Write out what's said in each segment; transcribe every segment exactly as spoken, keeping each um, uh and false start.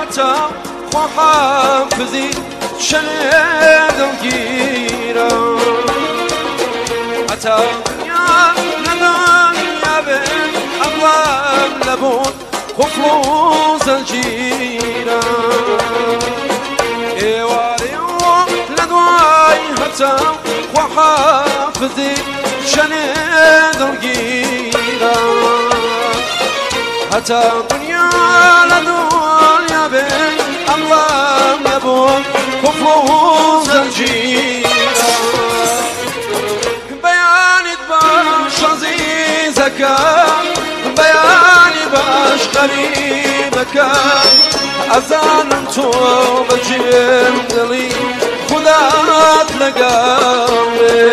حتى وحافظي شنيد الجيرة حتى يا ندان يا بن أغلام لبون وفلوس الجيرة إيواريو لدواي حتى وحافظي شنيد الجيرة حتى دنيا لدنيا بين الله نبون وفلوس الجيرة بياني باش عزيزك بياني باش قريبك أزان انتو بجيم دلي خدات لقامي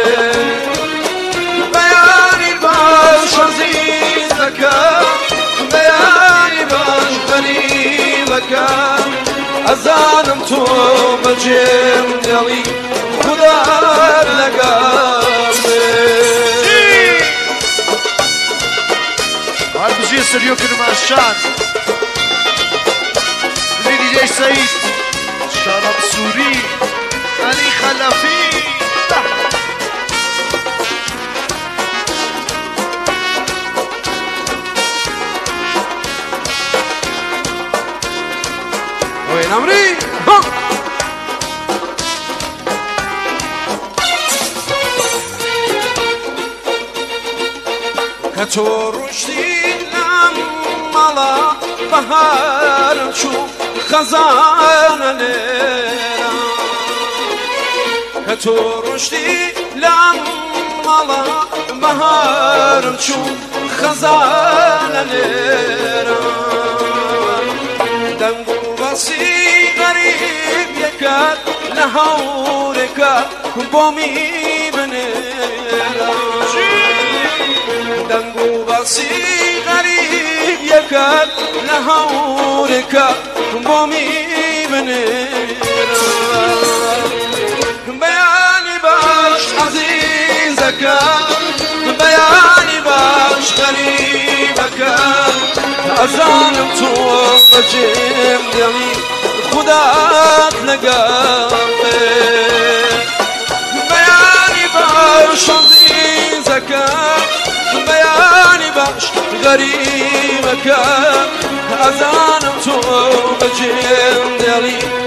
بياني باش عزيزك بياني باش قريبك أزانم تو بجيم دلي خدا لقامي هاد بجي سريو كرماشان بلي دي سعيد شرم سوري علي خلفي وين أمري؟ كتورشتي لما لا بهار نشوف خزانة ليرة كتورشتي لما لا بهار نشوف خزانة ليرة دنقو بسي غريب يكاد لهورك بومي بنيرا دنقو بسي غريب يكاد لهورك بومي بنيرا بياني باش عزيزك بياني باش غريبك أزانم تو بجيم دلي خدات لقامي بياني باش عزيزك بياني باش غريبك أزانم تو بجيم دلي